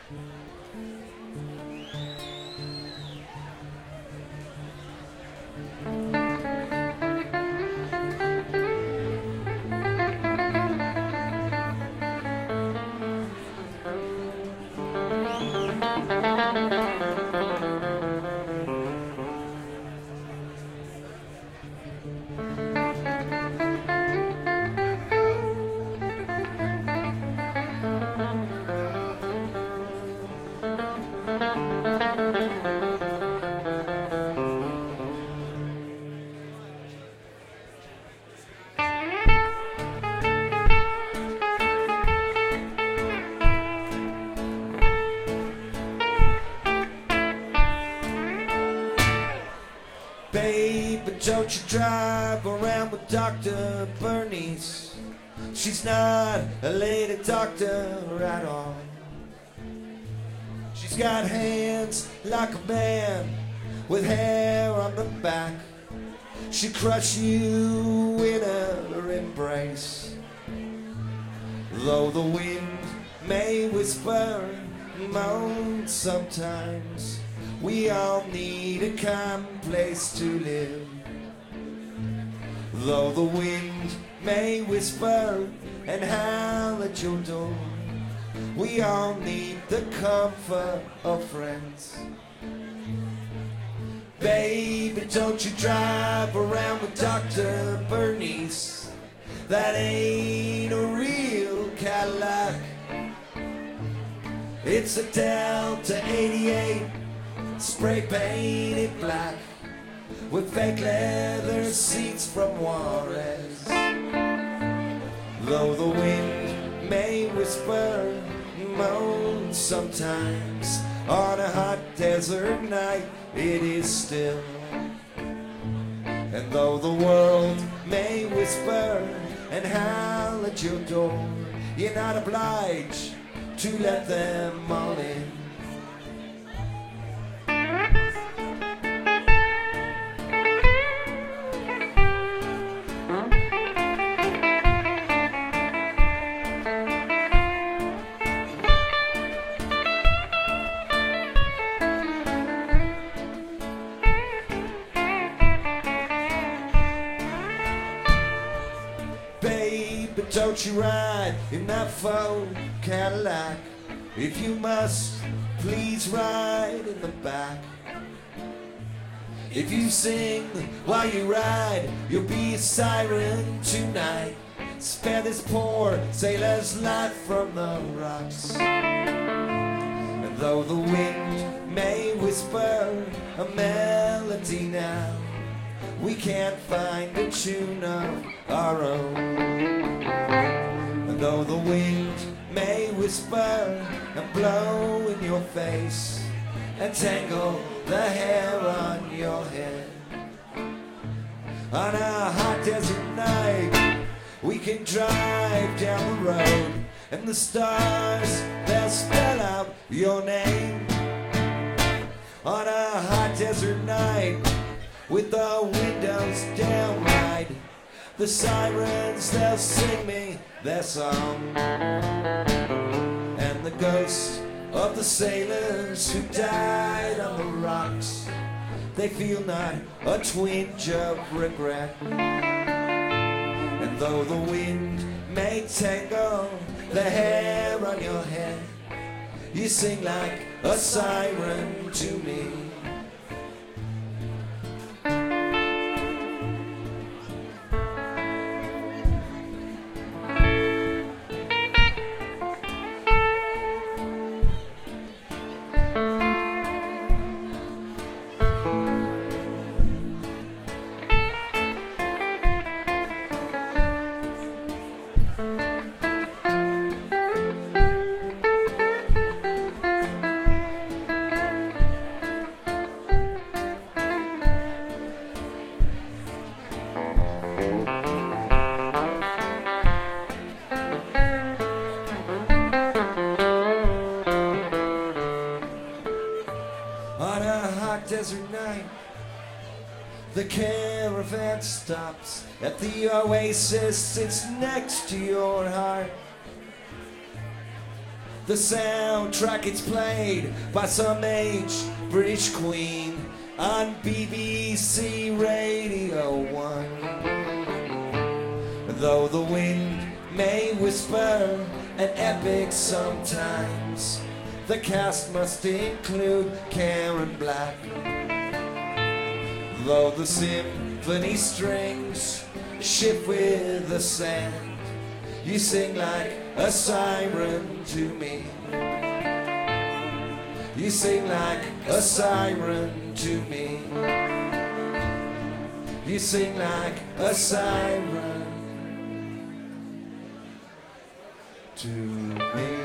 Babe, don't you drive around with Dr. Bernice. She's not a lady doctor at all. She's got hands like a man with hair on the back. She'd crush you in her embrace. Though the wind may whisper and moan sometimes, we all need a calm place to live. Though the wind may whisper and howl at your door, we all need the comfort of friends. Baby, don't you drive around with Dr. Bernice. That ain't a real Cadillac. It's a Delta 88, spray painted black, with fake leather seats from Juarez. Though the wind may whisper and moan sometimes, on a hot desert night it is still. And though the world may whisper and howl at your door, you're not obliged to let them all in. Baby, don't you ride in that faux Cadillac. If you must, please ride in the back. If you sing while you ride, you'll be a siren tonight. Spare this poor sailor's life from the rocks. And though the wind may whisper a melody now, we can't find a tune of our own. And though the wind may whisper and blow in your face and tangle the hair on your head, on a hot desert night we can drive down the road, and the stars, they'll spell out your name. On a hot desert night with the windows down wide, the sirens, they'll sing me their song. And the ghosts of the sailors who died on the rocks, they feel not a twinge of regret. And though the wind may tangle the hair on your head, you sing like a siren to me. On a hot desert night, the caravan stops at the oasis, it's next to your heart. The soundtrack it's played by some aged British queen on BBC Radio 1. Though the wind may whisper an epic sometimes, the cast must include Karen Black. Though the symphony strings shift with the sand, you sing like a siren to me. You sing like a siren to me. You sing like a siren to me.